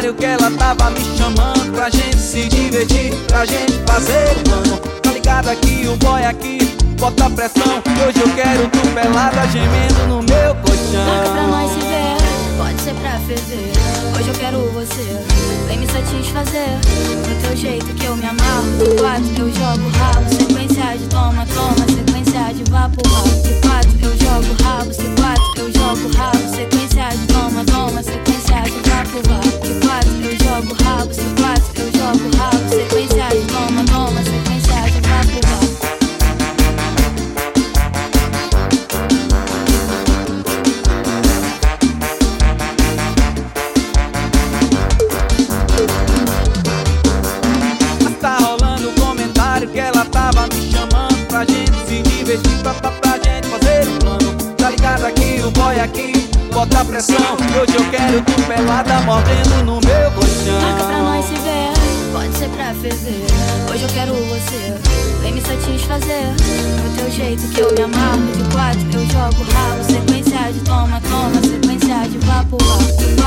comentário que ela tava me chamando pra gente se divertir, pra gente fazer o plano. Tá ligado aqui, o boy aqui bota pressão. Hoje eu quero tu pelada gemendo no meu colchão. Marca pra nós se ver, pode ser pra ferver. Hoje eu quero você, vem me satisfazer. Do teu jeito que eu me amarro. Do 4 eu jogo rabo, sequência de toma, toma, sequência de vá pro rabo. De 4 eu jogo rabo, de 4 eu jogo rabo, sequência de toma, toma, sequência de vá pro rabo. De 4 eu jogo rabo, de 4 eu jogo rabo, sequência de toma, toma, sequência de vá pro rabo. Que ela tava me chamando pra gente se divertir, pra gente fazer um plano. Tá ligado aqui, o boy aqui bota pressão. Hoje eu quero tu pelada mordendo no meu colchão. Marca pra nós se ver, pode ser pra ferver. Hoje eu quero você, vem me satisfazer. Do teu jeito que eu me amarro. De 4 eu jogo rabo, sequência de toma, toma, sequência de vá pro rabo.